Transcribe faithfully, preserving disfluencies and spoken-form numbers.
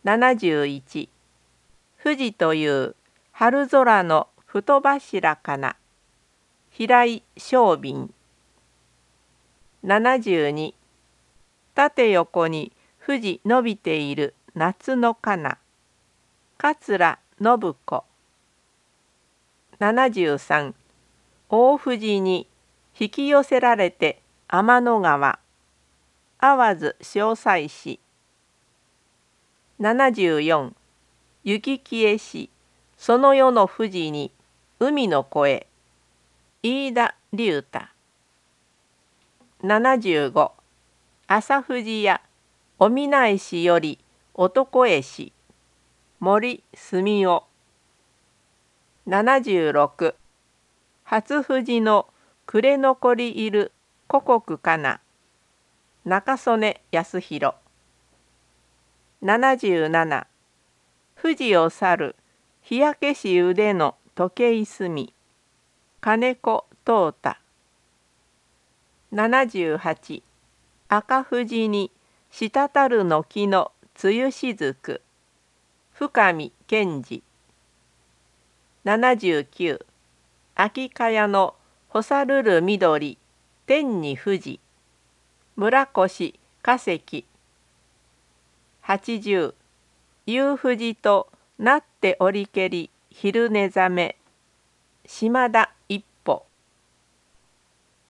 ななじゅういち富士という春空の太柱かな。平井昌敏。ななじゅうに縦横に富士伸びている夏のかな。桂信子。ななじゅうさん大富士に引き寄せられて天の川。淡津正妻子。ななじゅうよん雪消えしその夜の富士に海の声。飯田龍太。ななじゅうご朝富士やおみなえしより男絵師。森澄夫。ななじゅうろく初富士の暮れ残りいる古国かな。中曽根康弘。ななじゅうなな富士を去る日焼けし腕の時計隅。金子東太。ななじゅうはち赤富士に滴る軒の梅雨しずく。深見健二。ななじゅうきゅう秋かやの干さるる緑天に富士。村越化石。はちじゅう夕富士となっておりけり昼寝覚め。島田一